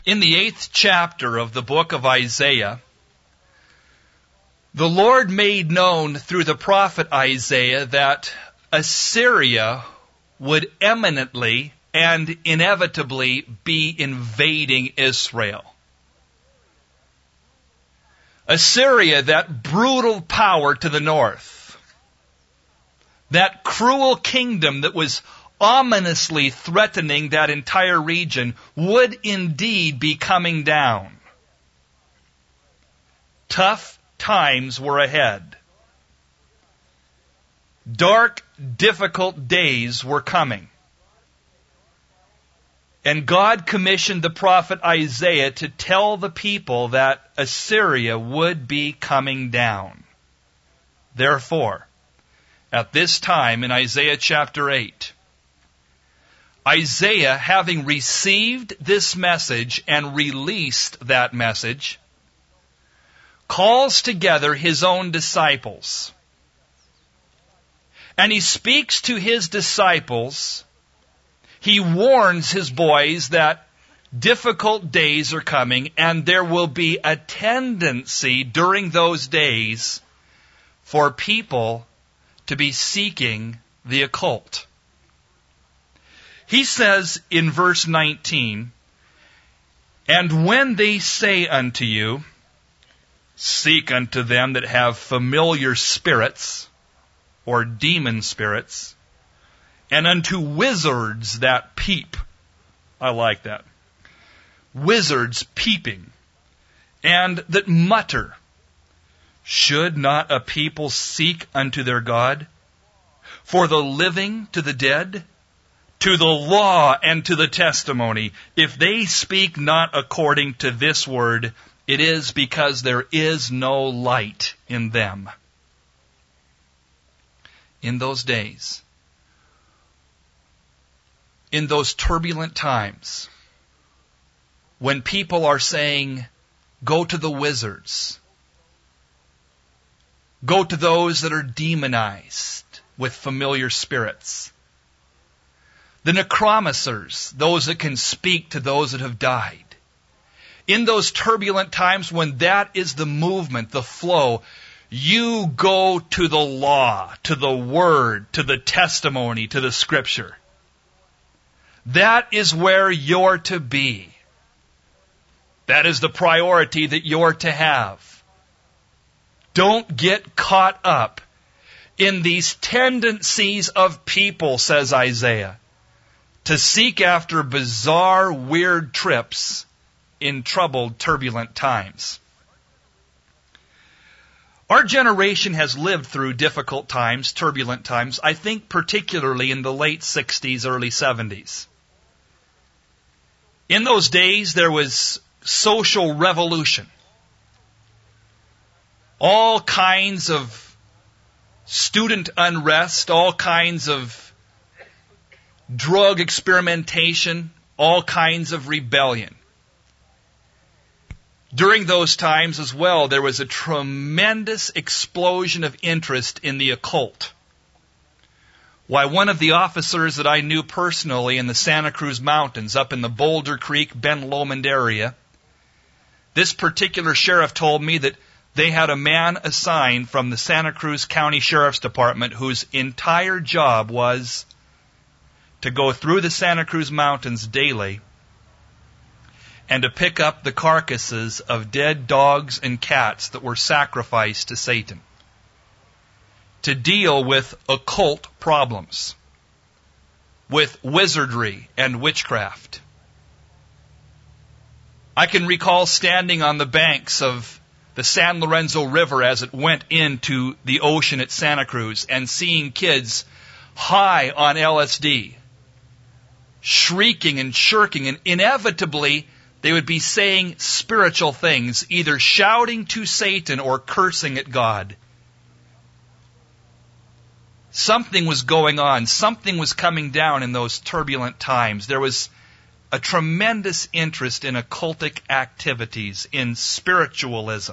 In the 8th chapter of the book of Isaiah, the Lord made known through the prophet Isaiah that Assyria would eminently and inevitably be invading Israel. Assyria, that brutal power to the north, that cruel kingdom that was ominously threatening that entire region, would indeed be coming down. Tough times were ahead. Dark, difficult days were coming. And God commissioned the prophet Isaiah to tell the people that Assyria would be coming down. Therefore, at this time in Isaiah chapter 8, Isaiah, having received this message and released that message, calls together his own disciples. And he speaks to his disciples. He warns his boys that difficult days are coming, and there will be a tendency during those days for people to be seeking the occult. He says in verse 19, "And when they say unto you, seek unto them that have familiar spirits," or demon spirits, "and unto wizards that peep." I like that. Wizards peeping, and that mutter. "Should not a people seek unto their God? For the living to the dead, to the law and to the testimony. If they speak not according to this word, it is because there is no light in them." In those days, in those turbulent times, when people are saying, go to the wizards, go to those that are demonized with familiar spirits, the necromancers, those that can speak to those that have died. In those turbulent times when that is the movement, the flow, you go to the law, to the word, to the testimony, to the scripture. That is where you're to be. That is the priority that you're to have. Don't get caught up in these tendencies of people, says Isaiah, to seek after bizarre, weird trips in troubled, turbulent times. Our generation has lived through difficult times, turbulent times, I think particularly in the late 60s, early 70s. In those days, there was social revolution. All kinds of student unrest, all kinds of drug experimentation, all kinds of rebellion. During those times as well, there was a tremendous explosion of interest in the occult. Why, one of the officers that I knew personally in the Santa Cruz Mountains, up in the Boulder Creek, Ben Lomond area, this particular sheriff told me that they had a man assigned from the Santa Cruz County Sheriff's Department whose entire job was to go through the Santa Cruz Mountains daily and to pick up the carcasses of dead dogs and cats that were sacrificed to Satan, to deal with occult problems, with wizardry and witchcraft. I can recall standing on the banks of the San Lorenzo River as it went into the ocean at Santa Cruz and seeing kids high on LSD, shrieking and shirking, and inevitably they would be saying spiritual things, either shouting to Satan or cursing at God. Something was going on. Something was coming down in those turbulent times. There was a tremendous interest in occultic activities, in spiritualism.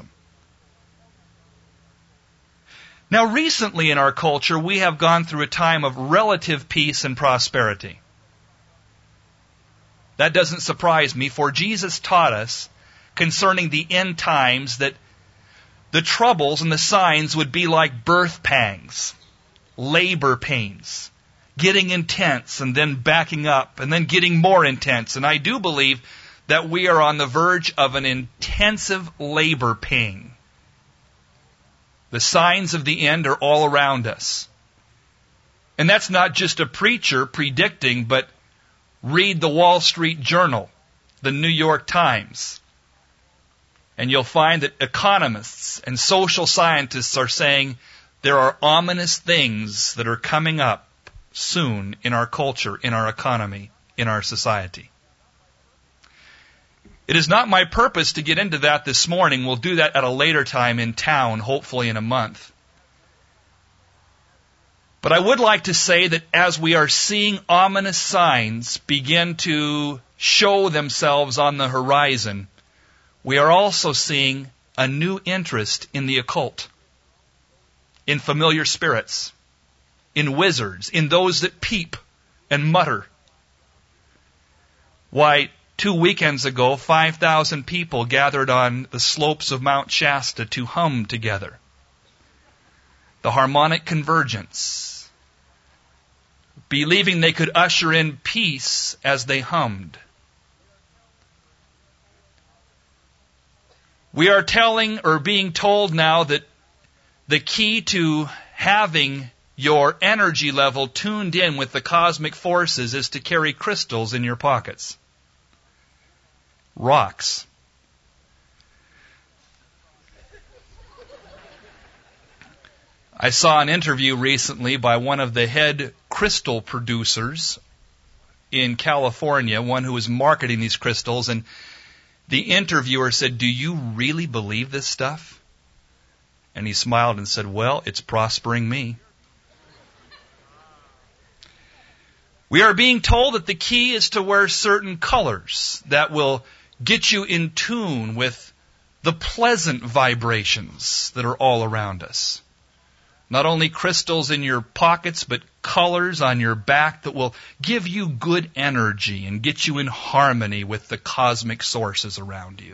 Now, recently in our culture, we have gone through a time of relative peace and prosperity. That doesn't surprise me, for Jesus taught us concerning the end times that the troubles and the signs would be like birth pangs, labor pains, getting intense and then backing up and then getting more intense. And I do believe that we are on the verge of an intensive labor pain. The signs of the end are all around us. And that's not just a preacher predicting, but read the Wall Street Journal, the New York Times. And you'll find that economists and social scientists are saying there are ominous things that are coming up soon in our culture, in our economy, in our society. It is not my purpose to get into that this morning. We'll do that at a later time in town, hopefully in a month. But I would like to say that as we are seeing ominous signs begin to show themselves on the horizon, we are also seeing a new interest in the occult, in familiar spirits, in wizards, in those that peep and mutter. Why, 2 weekends ago, 5,000 people gathered on the slopes of Mount Shasta to hum together. The harmonic convergence, believing they could usher in peace as they hummed. We are telling or being told now that the key to having your energy level tuned in with the cosmic forces is to carry crystals in your pockets. Rocks. I saw an interview recently by one of the head crystal producers in California, one who was marketing these crystals, and the interviewer said, "Do you really believe this stuff?" And he smiled and said, "Well, it's prospering me." We are being told that the key is to wear certain colors that will get you in tune with the pleasant vibrations that are all around us. Not only crystals in your pockets, but colors on your back that will give you good energy and get you in harmony with the cosmic sources around you.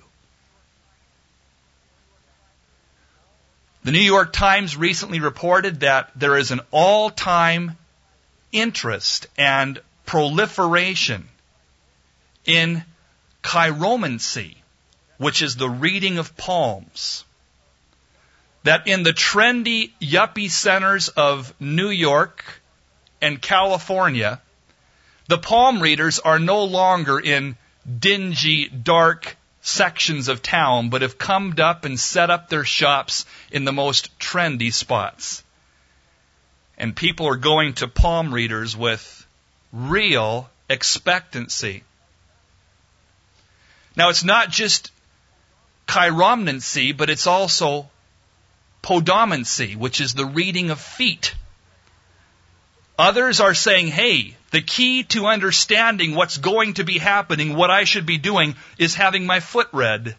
The New York Times recently reported that there is an all-time interest and proliferation in chiromancy, which is the reading of palms. That in the trendy yuppie centers of New York and California, the palm readers are no longer in dingy, dark sections of town, but have come up and set up their shops in the most trendy spots. And people are going to palm readers with real expectancy. Now, it's not just chiromancy, but it's also podomancy, which is the reading of feet. Others are saying, hey, the key to understanding what's going to be happening, what I should be doing, is having my foot read.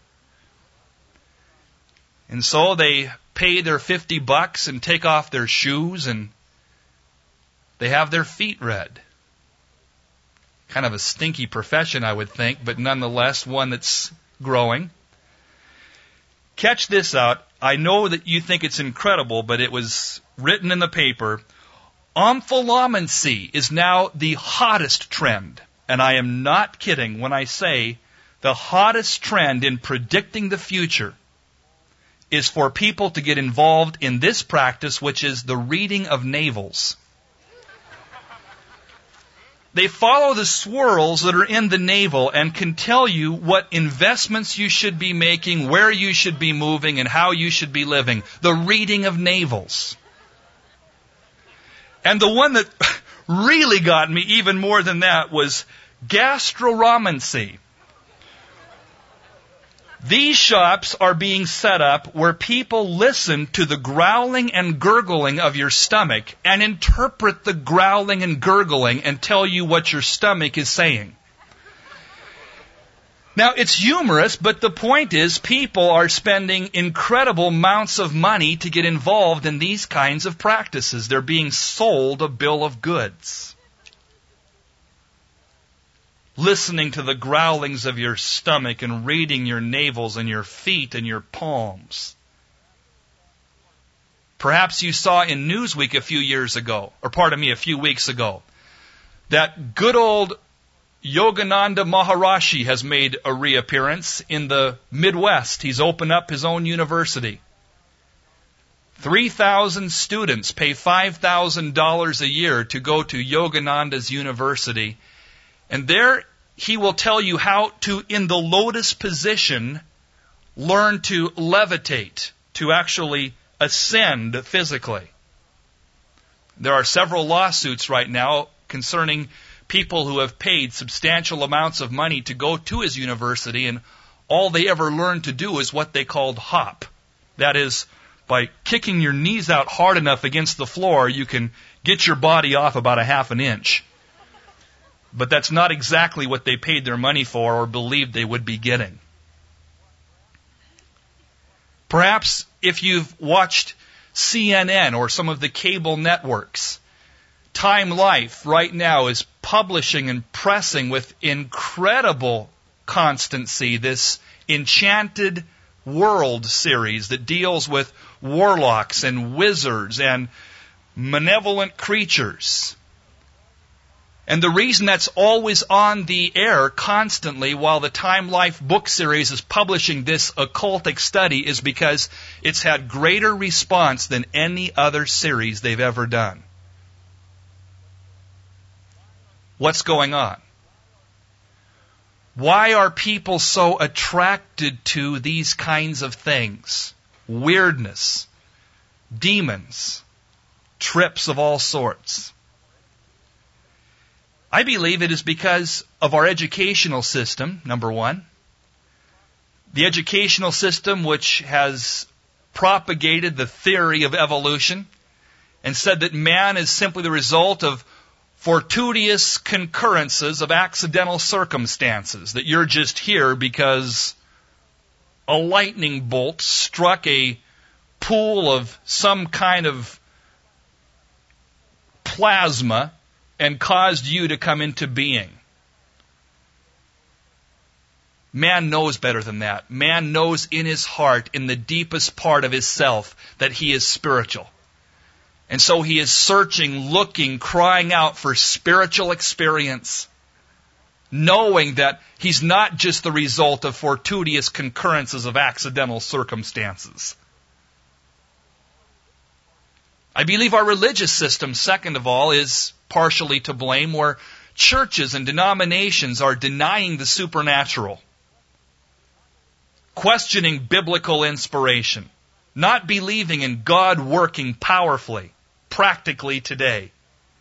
And so they pay their $50 and take off their shoes and they have their feet read. Kind of a stinky profession, I would think, but nonetheless one that's growing. Catch this out. I know that you think it's incredible, but it was written in the paper. Omphalomancy is now the hottest trend. And I am not kidding when I say the hottest trend in predicting the future is for people to get involved in this practice, which is the reading of navels. They follow the swirls that are in the navel and can tell you what investments you should be making, where you should be moving, and how you should be living. The reading of navels. And the one that really got me even more than that was gastroromancy. These shops are being set up where people listen to the growling and gurgling of your stomach and interpret the growling and gurgling and tell you what your stomach is saying. Now, it's humorous, but the point is people are spending incredible amounts of money to get involved in these kinds of practices. They're being sold a bill of goods. listening to the growlings of your stomach and reading your navels and your feet and your palms. Perhaps you saw in Newsweek a few weeks ago, that good old Yogananda Maharishi has made a reappearance in the Midwest. He's opened up his own university. 3,000 students pay $5,000 a year to go to Yogananda's university. And there he will tell you how to, in the lotus position, learn to levitate, to actually ascend physically. There are several lawsuits right now concerning people who have paid substantial amounts of money to go to his university, and all they ever learned to do is what they called hop. That is, by kicking your knees out hard enough against the floor, you can get your body off about a half an inch. But that's not exactly what they paid their money for or believed they would be getting. Perhaps if you've watched CNN or some of the cable networks, Time Life right now is publishing and pressing with incredible constancy this Enchanted World series that deals with warlocks and wizards and malevolent creatures. And the reason that's always on the air constantly while the Time Life book series is publishing this occultic study is because it's had greater response than any other series they've ever done. What's going on? Why are people so attracted to these kinds of things? Weirdness, demons, trips of all sorts. I believe it is because of our educational system, number one. The educational system which has propagated the theory of evolution and said that man is simply the result of fortuitous concurrences of accidental circumstances, that you're just here because a lightning bolt struck a pool of some kind of plasma and caused you to come into being. Man knows better than that. Man knows in his heart, in the deepest part of his self, that he is spiritual. And so he is searching, looking, crying out for spiritual experience, knowing that he's not just the result of fortuitous concurrences of accidental circumstances. I believe our religious system, second of all, is partially to blame, where churches and denominations are denying the supernatural, questioning biblical inspiration, not believing in God working powerfully, practically today.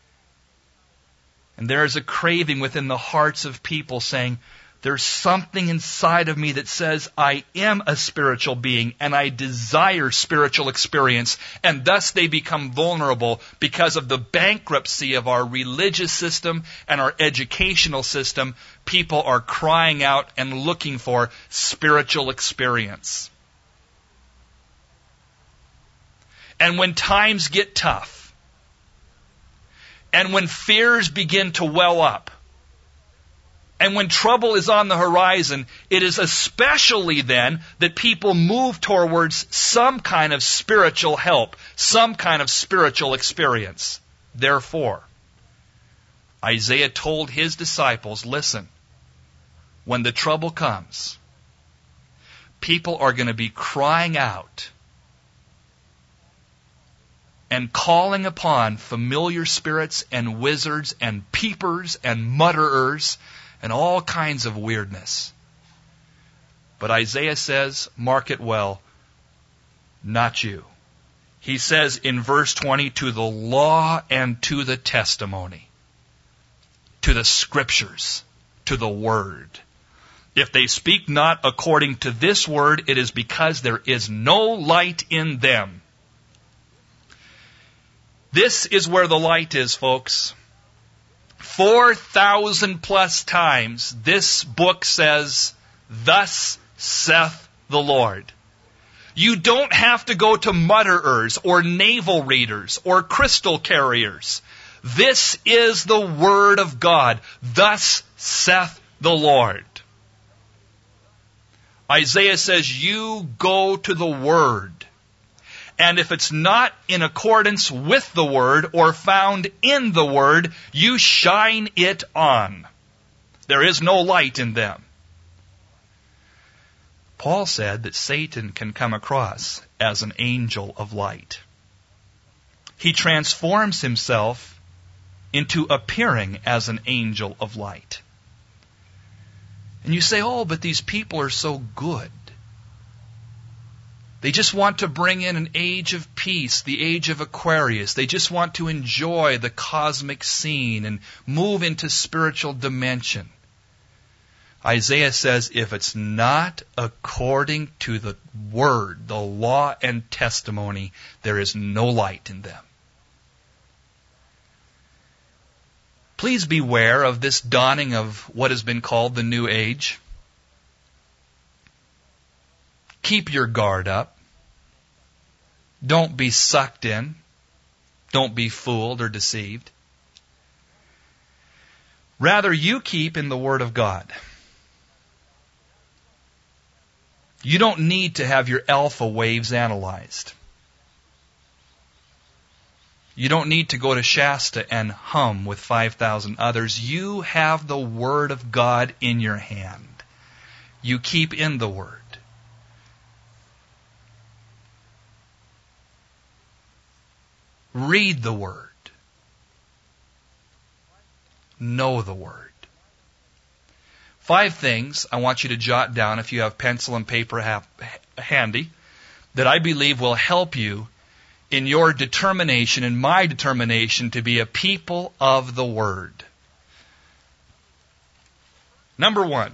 And there is a craving within the hearts of people saying, there's something inside of me that says I am a spiritual being and I desire spiritual experience, and thus they become vulnerable because of the bankruptcy of our religious system and our educational system. People are crying out and looking for spiritual experience. And when times get tough, and when fears begin to well up, and when trouble is on the horizon, it is especially then that people move towards some kind of spiritual help, some kind of spiritual experience. Therefore, Isaiah told his disciples, listen, when the trouble comes, people are going to be crying out and calling upon familiar spirits and wizards and peepers and mutterers and all kinds of weirdness. But Isaiah says, mark it well, not you. He says in verse 20, to the law and to the testimony, to the scriptures, to the word. If they speak not according to this word, it is because there is no light in them. This is where the light is, folks. 4,000 plus times this book says, thus saith the Lord. You don't have to go to mutterers or navel readers or crystal carriers. This is the word of God. Thus saith the Lord. Isaiah says, you go to the Word. And if it's not in accordance with the Word or found in the Word, you shine it on. There is no light in them. Paul said that Satan can come across as an angel of light. He transforms himself into appearing as an angel of light. And you say, oh, but these people are so good. They just want to bring in an age of peace, the age of Aquarius. They just want to enjoy the cosmic scene and move into spiritual dimension. Isaiah says, if it's not according to the Word, the law and testimony, there is no light in them. Please beware of this dawning of what has been called the New Age. Keep your guard up. Don't be sucked in. Don't be fooled or deceived. Rather, you keep in the Word of God. You don't need to have your alpha waves analyzed. You don't need to go to Shasta and hum with 5,000 others. You have the Word of God in your hand. You keep in the Word. Read the Word. Know the Word. 5 things I want you to jot down if you have pencil and paper handy that I believe will help you in your determination and my determination to be a people of the Word. Number 1.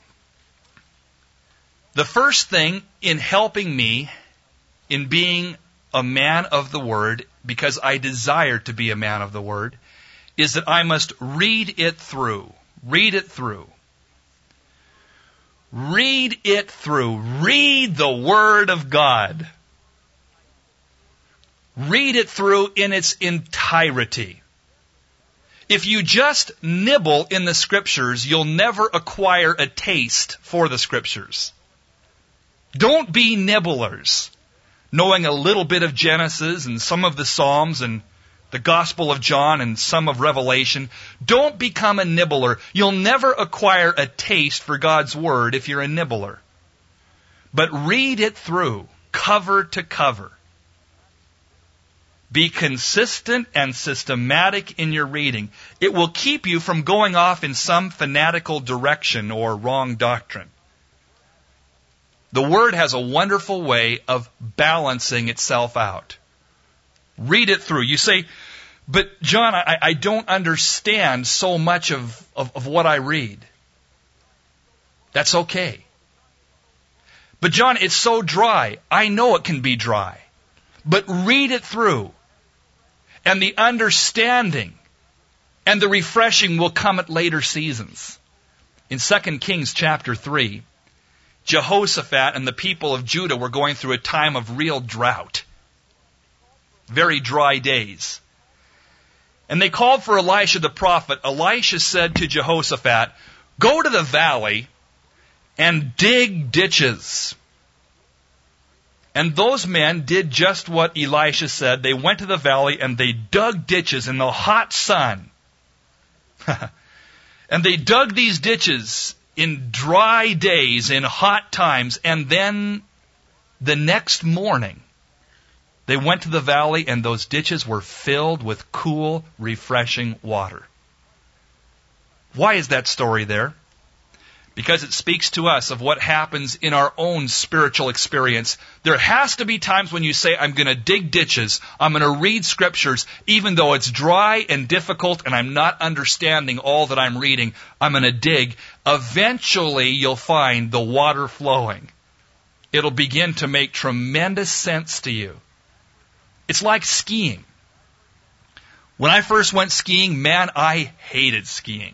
The first thing in helping me in being a man of the Word, because I desire to be a man of the Word, is that I must read it through. Read it through. Read it through. Read the Word of God. Read it through in its entirety. If you just nibble in the Scriptures, you'll never acquire a taste for the Scriptures. Don't be nibblers, knowing a little bit of Genesis and some of the Psalms and the Gospel of John and some of Revelation. Don't become a nibbler. You'll never acquire a taste for God's Word if you're a nibbler. But read it through, cover to cover. Be consistent and systematic in your reading. It will keep you from going off in some fanatical direction or wrong doctrine. The Word has a wonderful way of balancing itself out. Read it through. You say, but John, I don't understand so much of what I read. That's okay. But John, it's so dry. I know it can be dry. But read it through. And the understanding and the refreshing will come at later seasons. In 2 Kings chapter 3, Jehoshaphat and the people of Judah were going through a time of real drought. Very dry days. And they called for Elisha the prophet. Elisha said to Jehoshaphat, go to the valley and dig ditches. And those men did just what Elisha said. They went to the valley and they dug ditches in the hot sun. And they dug these ditches in dry days, in hot times. And then the next morning, they went to the valley and those ditches were filled with cool, refreshing water. Why is that story there? Because it speaks to us of what happens in our own spiritual experience. There has to be times when you say, I'm going to dig ditches, I'm going to read Scriptures, even though it's dry and difficult and I'm not understanding all that I'm reading, I'm going to dig. Eventually you'll find the water flowing. It'll begin to make tremendous sense to you. It's like skiing. When I first went skiing, man, I hated skiing.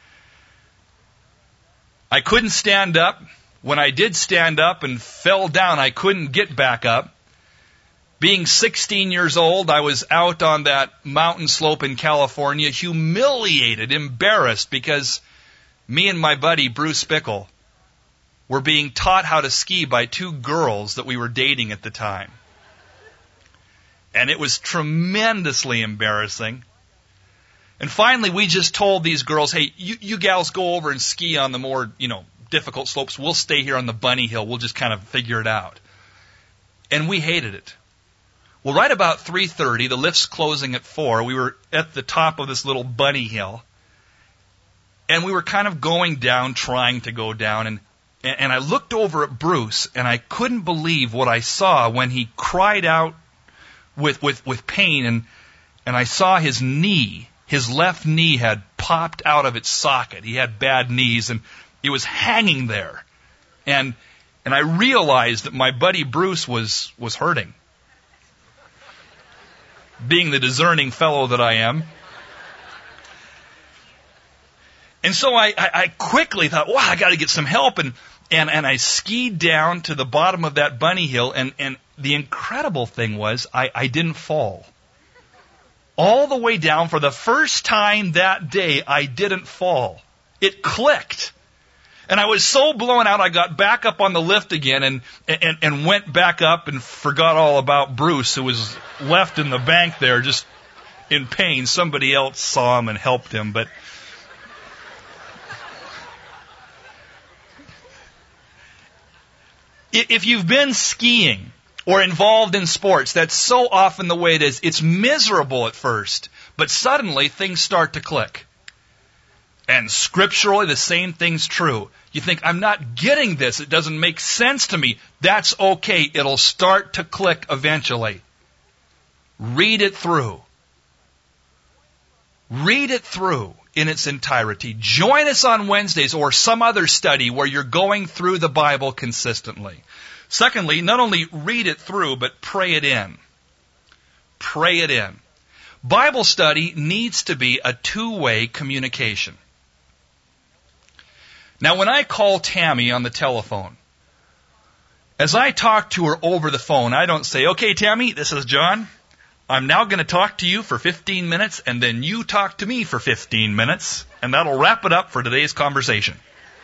I couldn't stand up. When I did stand up and fell down, I couldn't get back up. Being 16 years old, I was out on that mountain slope in California, humiliated, embarrassed, because me and my buddy Bruce Bickle were being taught how to ski by two girls that we were dating at the time. And it was tremendously embarrassing. And finally, we just told these girls, hey, you gals go over and ski on the more, difficult slopes. We'll stay here on the bunny hill. We'll just kind of figure it out. And we hated it. Well, right about 3:30, the lift's closing at 4. We were at the top of this little bunny hill. And we were kind of going down, trying to go down. And I looked over at Bruce, and I couldn't believe what I saw when he cried out with pain. And I saw his knee, his left knee had popped out of its socket. He had bad knees, and it was hanging there. And I realized that my buddy Bruce was hurting. Being the discerning fellow that I am. And so I quickly thought, wow, I got to get some help. And I skied down to the bottom of that bunny hill. And the incredible thing was I didn't fall. All the way down, for the first time that day, I didn't fall. It clicked. And I was so blown out, I got back up on the lift again and went back up and forgot all about Bruce, who was left in the bank there just in pain. Somebody else saw him and helped him, but if you've been skiing or involved in sports, that's so often the way it is. It's miserable at first, but suddenly things start to click. And scripturally, the same thing's true. You think, I'm not getting this. It doesn't make sense to me. That's okay. It'll start to click eventually. Read it through. Read it through in its entirety. Join us on Wednesdays or some other study where you're going through the Bible consistently. Secondly, not only read it through, but pray it in. Pray it in. Bible study needs to be a two-way communication. Now, when I call Tammy on the telephone, as I talk to her over the phone, I don't say, okay, Tammy, this is John. I'm now going to talk to you for 15 minutes, and then you talk to me for 15 minutes, and that'll wrap it up for today's conversation.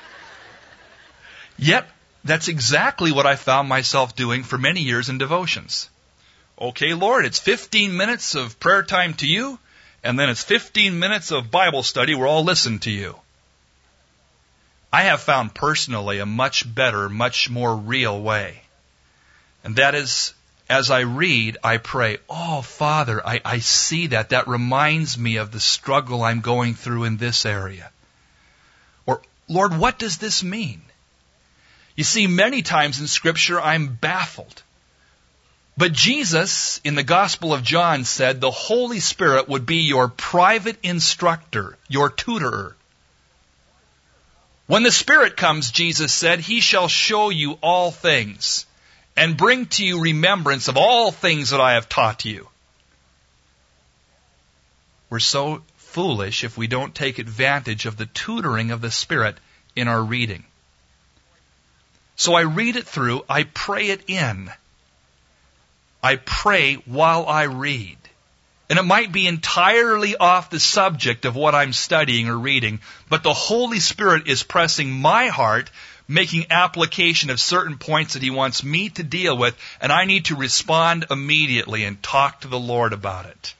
Yet, that's exactly what I found myself doing for many years in devotions. Okay, Lord, it's 15 minutes of prayer time to you, and then it's 15 minutes of Bible study where I'll listen to you. I have found personally a much better, much more real way. And that is, as I read, I pray, oh, Father, I see that. That reminds me of the struggle I'm going through in this area. Or, Lord, what does this mean? You see, many times in Scripture, I'm baffled. But Jesus, in the Gospel of John, said the Holy Spirit would be your private instructor, your tutorer. When the Spirit comes, Jesus said, He shall show you all things and bring to you remembrance of all things that I have taught you. We're so foolish if we don't take advantage of the tutoring of the Spirit in our reading. So I read it through, I pray it in. I pray while I read. And it might be entirely off the subject of what I'm studying or reading, but the Holy Spirit is pressing my heart, making application of certain points that He wants me to deal with, and I need to respond immediately and talk to the Lord about it.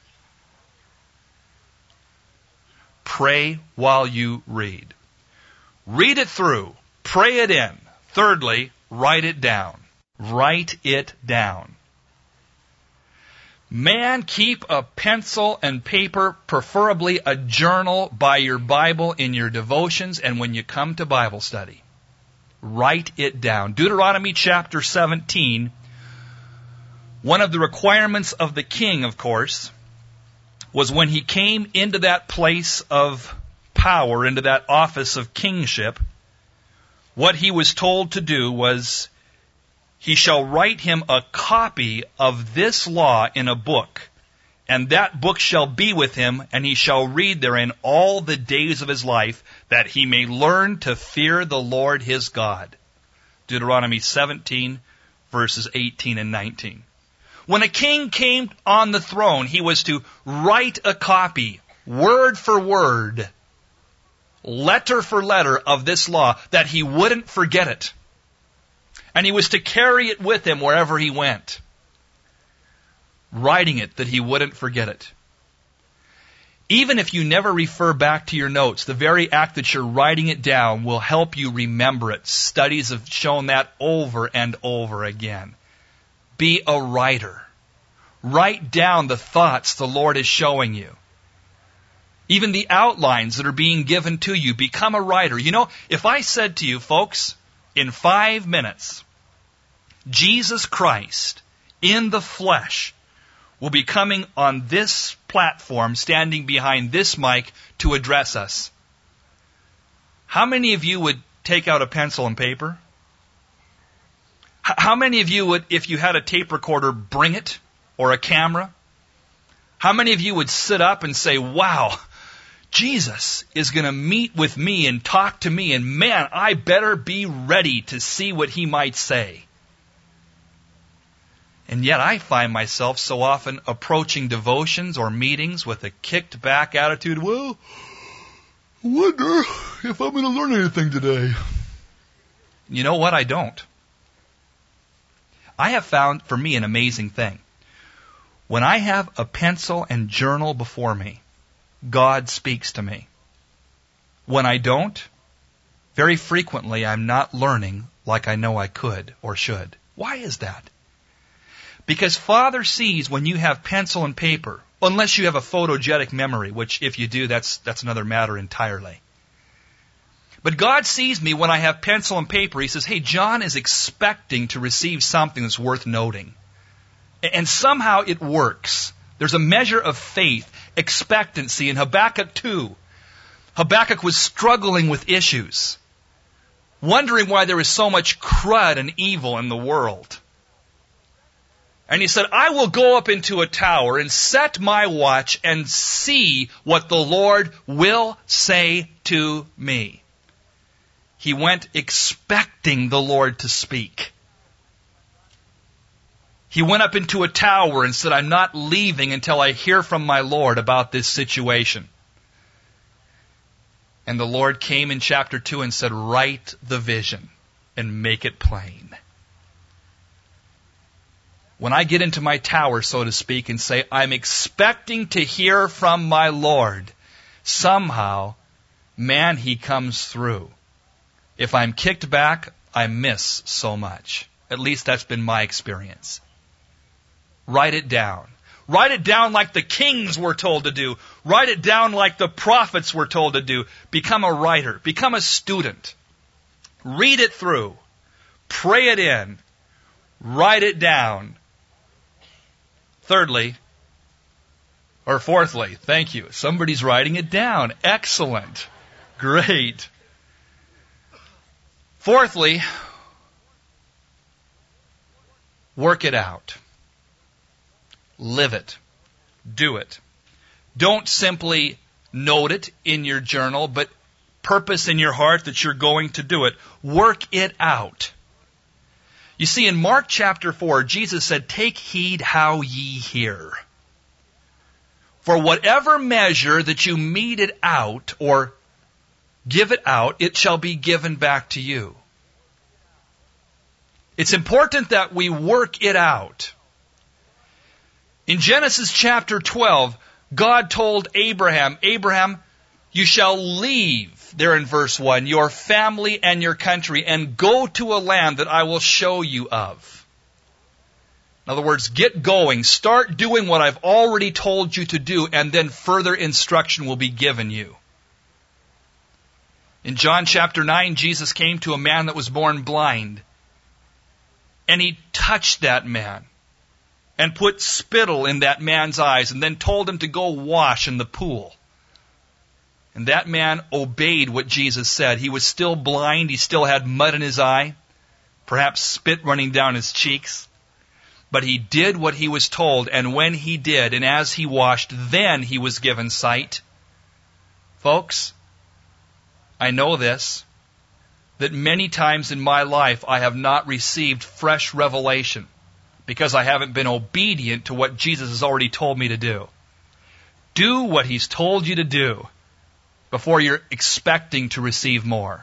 Pray while you read. Read it through. Pray it in. Thirdly, write it down. Write it down. Man, keep a pencil and paper, preferably a journal by your Bible in your devotions and when you come to Bible study. Write it down. Deuteronomy chapter 17, one of the requirements of the king, of course, was when he came into that place of power, into that office of kingship, what he was told to do was, he shall write him a copy of this law in a book, and that book shall be with him, and he shall read therein all the days of his life, that he may learn to fear the Lord his God. Deuteronomy 17, verses 18 and 19. When a king came on the throne, he was to write a copy, word for word, letter for letter of this law, that he wouldn't forget it. And he was to carry it with him wherever he went. Writing it that he wouldn't forget it. Even if you never refer back to your notes, the very act that you're writing it down will help you remember it. Studies have shown that over and over again. Be a writer. Write down the thoughts the Lord is showing you. Even the outlines that are being given to you. Become a writer. You know, if I said to you, folks, in 5 minutes, Jesus Christ in the flesh will be coming on this platform, standing behind this mic to address us. How many of you would take out a pencil and paper? How many of you would, if you had a tape recorder, bring it? Or a camera? How many of you would sit up and say, wow, Jesus is going to meet with me and talk to me, and man, I better be ready to see what he might say. And yet I find myself so often approaching devotions or meetings with a kicked back attitude. Well, I wonder if I'm going to learn anything today. You know what? I don't. I have found for me an amazing thing. When I have a pencil and journal before me, God speaks to me. When I don't, very frequently I'm not learning like I know I could or should. Why is that? Because Father sees when you have pencil and paper, unless you have a photogenic memory, which if you do, that's another matter entirely. But God sees me when I have pencil and paper. He says, hey, John is expecting to receive something that's worth noting. And somehow it works. There's a measure of faith, expectancy in Habakkuk 2. Habakkuk was struggling with issues, wondering why there was so much crud and evil in the world. And he said, I will go up into a tower and set my watch and see what the Lord will say to me. He went expecting the Lord to speak. He went up into a tower and said, I'm not leaving until I hear from my Lord about this situation. And the Lord came in chapter 2 and said, write the vision and make it plain. When I get into my tower, so to speak, and say, I'm expecting to hear from my Lord, somehow, man, he comes through. If I'm kicked back, I miss so much. At least that's been my experience. Write it down. Write it down like the kings were told to do. Write it down like the prophets were told to do. Become a writer. Become a student. Read it through. Pray it in. Write it down. Fourthly, thank you. Somebody's writing it down. Excellent. Great. Fourthly, work it out. Live it. Do it. Don't simply note it in your journal, but purpose in your heart that you're going to do it. Work it out. You see, in Mark chapter 4, Jesus said, take heed how ye hear. For whatever measure that you mete it out or give it out, it shall be given back to you. It's important that we work it out. In Genesis chapter 12, God told Abraham, Abraham, you shall leave, there in verse 1, your family and your country, and go to a land that I will show you of. In other words, get going. Start doing what I've already told you to do, and then further instruction will be given you. In John chapter 9, Jesus came to a man that was born blind. And he touched that man and put spittle in that man's eyes and then told him to go wash in the pool. And that man obeyed what Jesus said. He was still blind. He still had mud in his eye, perhaps spit running down his cheeks. But he did what he was told, and when he did, and as he washed, then he was given sight. Folks, I know this, that many times in my life I have not received fresh revelation because I haven't been obedient to what Jesus has already told me to do. Do what he's told you to do. before you're expecting to receive more.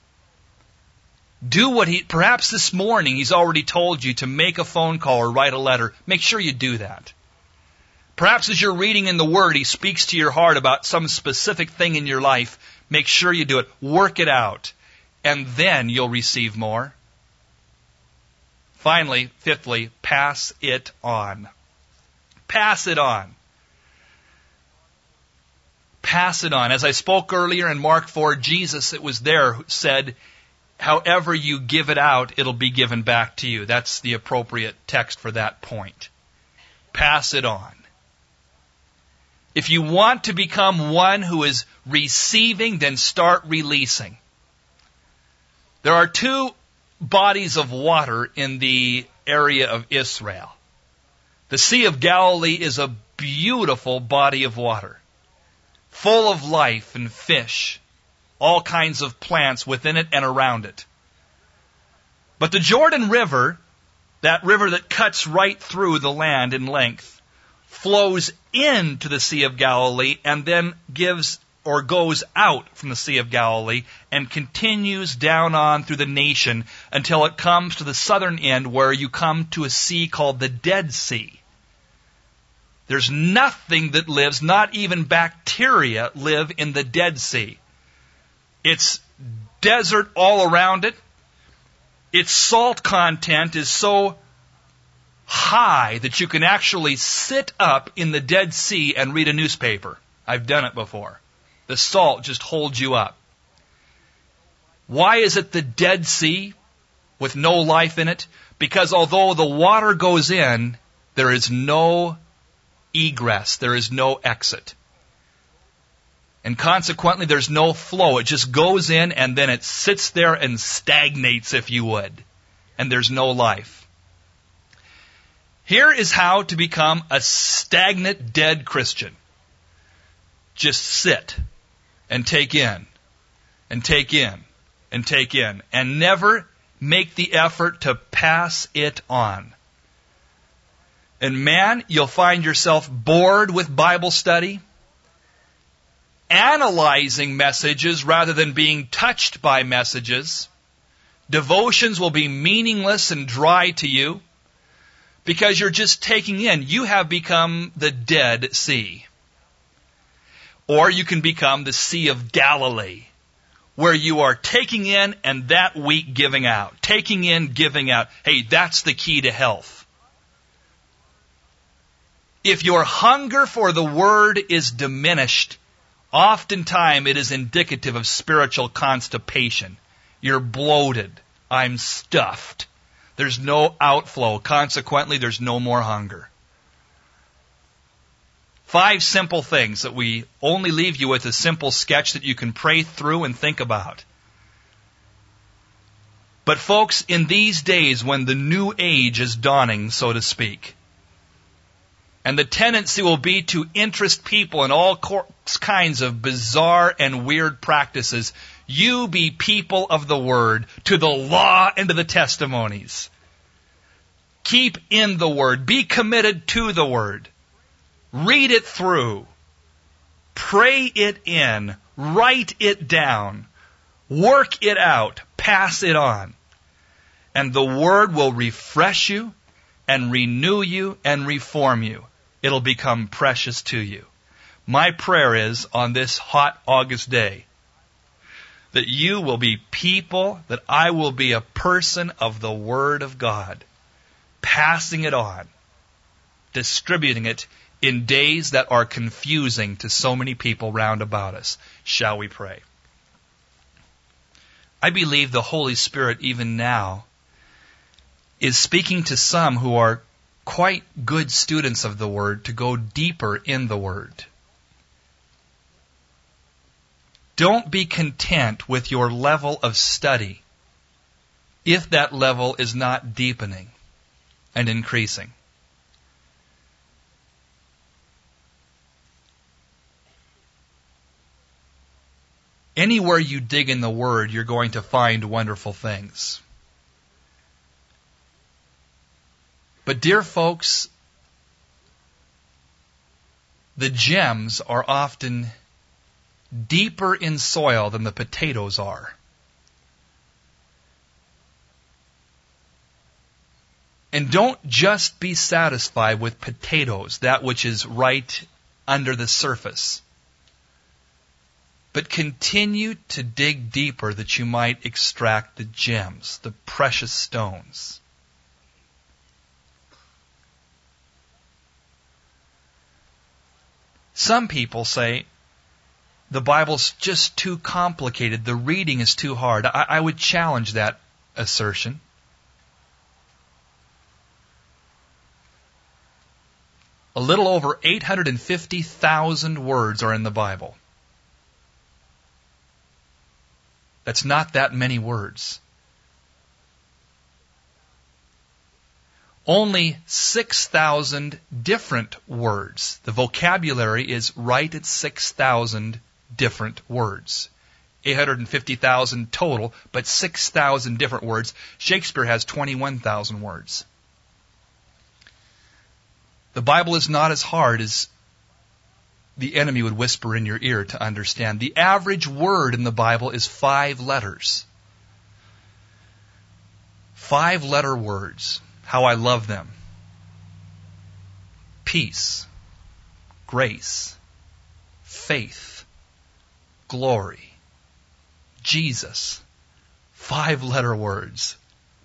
Do what perhaps this morning he's already told you to make a phone call or write a letter. Make sure you do that. Perhaps as you're reading in the Word, he speaks to your heart about some specific thing in your life. Make sure you do it. Work it out. And then you'll receive more. Finally, fifthly, pass it on. Pass it on. Pass it on. As I spoke earlier in Mark 4, Jesus, it was there, who said, however you give it out, it'll be given back to you. That's the appropriate text for that point. Pass it on. If you want to become one who is receiving, then start releasing. There are two bodies of water in the area of Israel. The Sea of Galilee is a beautiful body of water, full of life and fish, all kinds of plants within it and around it. But the Jordan River, that river that cuts right through the land in length, flows into the Sea of Galilee and then goes out from the Sea of Galilee and continues down on through the nation until it comes to the southern end where you come to a sea called the Dead Sea. There's nothing that lives, not even bacteria live in the Dead Sea. It's desert all around it. Its salt content is so high that you can actually sit up in the Dead Sea and read a newspaper. I've done it before. The salt just holds you up. Why is it the Dead Sea with no life in it? Because although the water goes in, there is no egress. There is no exit. And consequently, there's no flow. It just goes in and then it sits there and stagnates, if you would. And there's no life. Here is how to become a stagnant, dead Christian. Just sit and take in, and take in, and take in, and never make the effort to pass it on. And man, you'll find yourself bored with Bible study, analyzing messages rather than being touched by messages. Devotions will be meaningless and dry to you because you're just taking in. You have become the Dead Sea. Or you can become the Sea of Galilee, where you are taking in and that week giving out. Taking in, giving out. Hey, that's the key to health. If your hunger for the Word is diminished, oftentimes it is indicative of spiritual constipation. You're bloated. I'm stuffed. There's no outflow. Consequently, there's no more hunger. 5 simple things that we only leave you with, a simple sketch that you can pray through and think about. But folks, in these days when the new age is dawning, so to speak, and the tendency will be to interest people in all kinds of bizarre and weird practices, you be people of the Word, to the law and to the testimonies. Keep in the Word. Be committed to the Word. Read it through. Pray it in. Write it down. Work it out. Pass it on. And the Word will refresh you and renew you and reform you. It'll become precious to you. My prayer is, on this hot August day, that you will be people, that I will be a person of the Word of God, passing it on, distributing it in days that are confusing to so many people round about us. Shall we pray? I believe the Holy Spirit even now is speaking to some who are quite good students of the Word to go deeper in the Word. Don't be content with your level of study if that level is not deepening and increasing. Anywhere you dig in the Word, you're going to find wonderful things. But dear folks, the gems are often deeper in soil than the potatoes are. And don't just be satisfied with potatoes, that which is right under the surface. But continue to dig deeper that you might extract the gems, the precious stones. Some people say the Bible's just too complicated, the reading is too hard. I would challenge that assertion. A little over 850,000 words are in the Bible. That's not that many words. Only 6,000 different words. The vocabulary is right at 6,000 different words. 850,000 total, but 6,000 different words. Shakespeare has 21,000 words. The Bible is not as hard as the enemy would whisper in your ear to understand. The average word in the Bible is 5 letters. 5-letter words. How I love them. Peace, grace, faith, glory, Jesus. 5-letter words.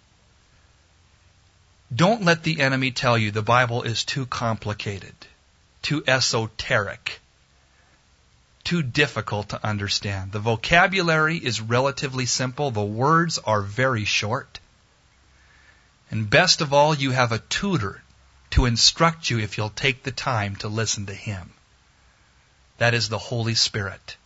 Don't let the enemy tell you the Bible is too complicated, too esoteric, too difficult to understand. The vocabulary is relatively simple. The words are very short. And best of all, you have a tutor to instruct you if you'll take the time to listen to Him. That is the Holy Spirit.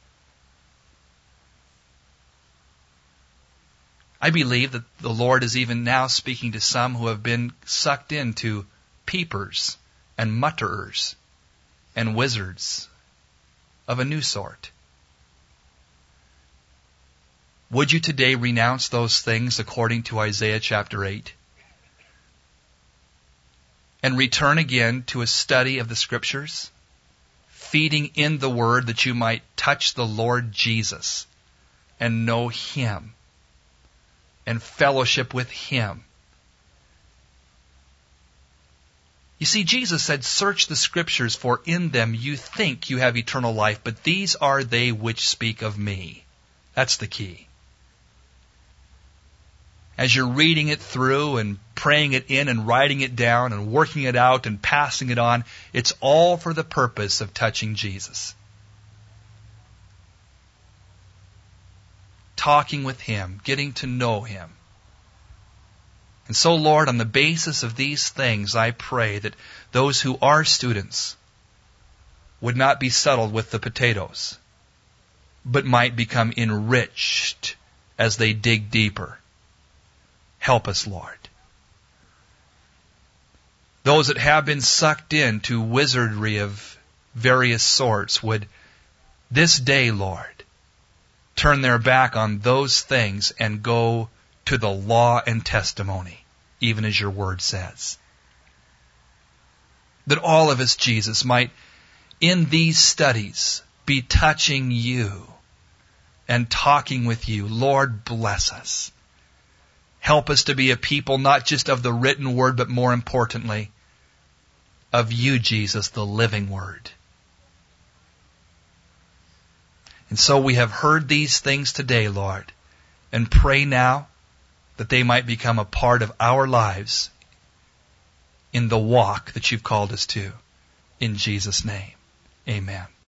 I believe that the Lord is even now speaking to some who have been sucked into peepers and mutterers and wizards of a new sort. Would you today renounce those things according to Isaiah chapter 8? And return again to a study of the Scriptures, feeding in the Word that you might touch the Lord Jesus and know Him and fellowship with Him. You see, Jesus said, "Search the Scriptures, for in them you think you have eternal life, but these are they which speak of me." That's the key. As you're reading it through and praying it in and writing it down and working it out and passing it on, it's all for the purpose of touching Jesus. Talking with Him, getting to know Him. And so, Lord, on the basis of these things, I pray that those who are students would not be settled with the potatoes, but might become enriched as they dig deeper. Help us, Lord. Those that have been sucked into wizardry of various sorts would this day, Lord, turn their back on those things and go to the law and testimony, even as your word says. That all of us, Jesus, might, in these studies, be touching you and talking with you. Lord, bless us. Help us to be a people not just of the written word, but more importantly, of you, Jesus, the living word. And so we have heard these things today, Lord, and pray now that they might become a part of our lives in the walk that you've called us to. In Jesus' name, amen.